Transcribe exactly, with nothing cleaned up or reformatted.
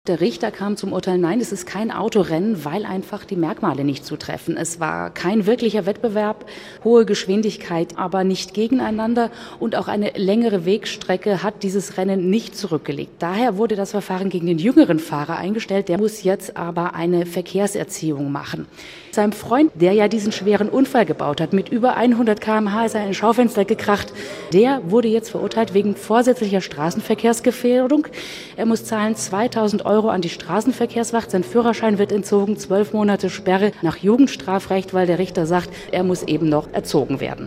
Der Richter kam zum Urteil, nein, es ist kein Autorennen, weil einfach die Merkmale nicht zutreffen. Es war kein wirklicher Wettbewerb, hohe Geschwindigkeit, aber nicht gegeneinander und auch eine längere Wegstrecke hat dieses Rennen nicht zurückgelegt. Daher wurde das Verfahren gegen den jüngeren Fahrer eingestellt, der muss jetzt aber eine Verkehrserziehung machen. Sein Freund, der ja diesen schweren Unfall gebaut hat, mit über hundert Kilometer pro Stunde ist er in ein Schaufenster gekracht, der wurde jetzt verurteilt wegen vorsätzlicher Straßenverkehrsgefährdung. Er muss zahlen zweitausend Euro an die Straßenverkehrswacht, sein Führerschein wird entzogen, zwölf Monate Sperre nach Jugendstrafrecht, weil der Richter sagt, er muss eben noch erzogen werden.